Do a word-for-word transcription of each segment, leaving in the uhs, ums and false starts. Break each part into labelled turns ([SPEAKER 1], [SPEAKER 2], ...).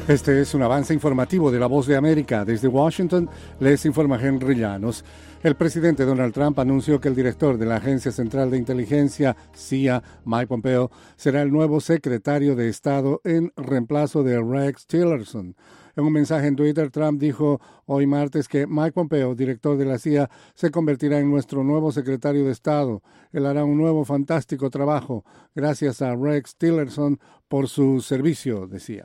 [SPEAKER 1] Este es un avance informativo de La Voz de América. Desde Washington les informa Henry Llanos. El presidente Donald Trump anunció que el director de la Agencia Central de Inteligencia, C I A, Mike Pompeo, será el nuevo secretario de Estado en reemplazo de Rex Tillerson. En un mensaje en Twitter, Trump dijo hoy martes que Mike Pompeo, director de la C I A, se convertirá en nuestro nuevo secretario de Estado. Él hará un nuevo fantástico trabajo. Gracias a Rex Tillerson por su servicio, decía.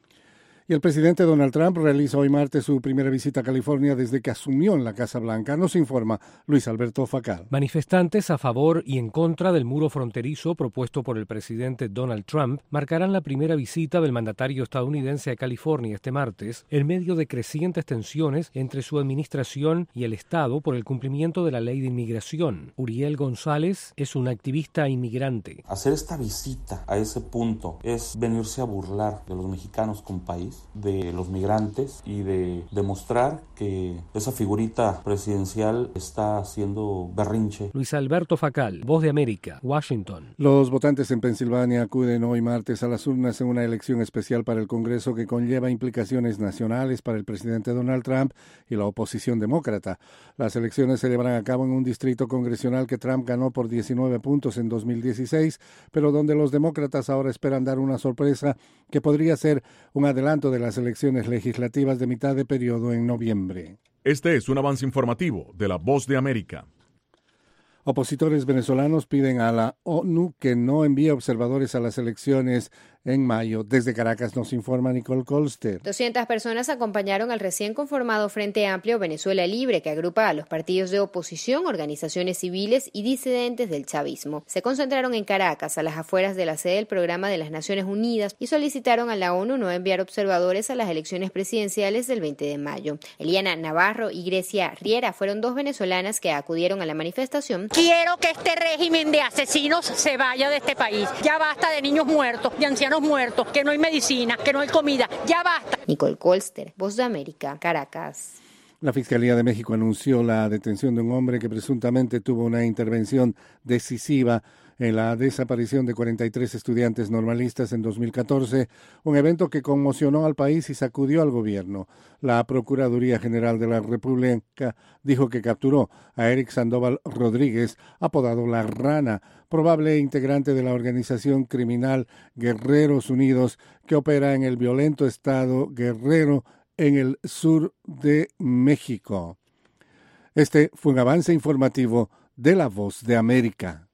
[SPEAKER 1] Y el presidente Donald Trump realiza hoy martes su primera visita a California desde que asumió en la Casa Blanca. Nos informa Luis Alberto Facal.
[SPEAKER 2] Manifestantes a favor y en contra del muro fronterizo propuesto por el presidente Donald Trump marcarán la primera visita del mandatario estadounidense a California este martes, en medio de crecientes tensiones entre su administración y el Estado por el cumplimiento de la ley de inmigración. Uriel González es un activista inmigrante.
[SPEAKER 3] Hacer esta visita a ese punto es venirse a burlar de los mexicanos con país, de los migrantes y de demostrar que esa figurita presidencial está haciendo berrinche.
[SPEAKER 2] Luis Alberto Facal, Voz de América, Washington.
[SPEAKER 1] Los votantes en Pensilvania acuden hoy martes a las urnas en una elección especial para el Congreso que conlleva implicaciones nacionales para el presidente Donald Trump y la oposición demócrata. Las elecciones se llevarán a cabo en un distrito congresional que Trump ganó por diecinueve puntos en dos mil dieciséis, pero donde los demócratas ahora esperan dar una sorpresa que podría ser un adelanto de las elecciones legislativas de mitad de periodo en noviembre.
[SPEAKER 4] Este es un avance informativo de La Voz de América.
[SPEAKER 1] Opositores venezolanos piden a la ONU que no envíe observadores a las elecciones en mayo. Desde Caracas nos informa Nicole Colster.
[SPEAKER 5] doscientas personas acompañaron al recién conformado Frente Amplio Venezuela Libre, que agrupa a los partidos de oposición, organizaciones civiles y disidentes del chavismo. Se concentraron en Caracas, a las afueras de la sede del Programa de las Naciones Unidas, y solicitaron a la ONU no enviar observadores a las elecciones presidenciales del veinte de mayo. Eliana Navarro y Grecia Riera fueron dos venezolanas que acudieron a la manifestación.
[SPEAKER 6] Quiero que este régimen de asesinos se vaya de este país. Ya basta de niños muertos, de ancianos muertos, que no hay medicina, que no hay comida. Ya basta.
[SPEAKER 5] Nicole Colster, Voz de América, Caracas.
[SPEAKER 1] La Fiscalía de México anunció la detención de un hombre que presuntamente tuvo una intervención decisiva en la desaparición de cuarenta y tres estudiantes normalistas en dos mil catorce, un evento que conmocionó al país y sacudió al gobierno. La Procuraduría General de la República dijo que capturó a Eric Sandoval Rodríguez, apodado La Rana, probable integrante de la organización criminal Guerreros Unidos, que opera en el violento estado Guerrero, en el sur de México. Este fue un avance informativo de La Voz de América.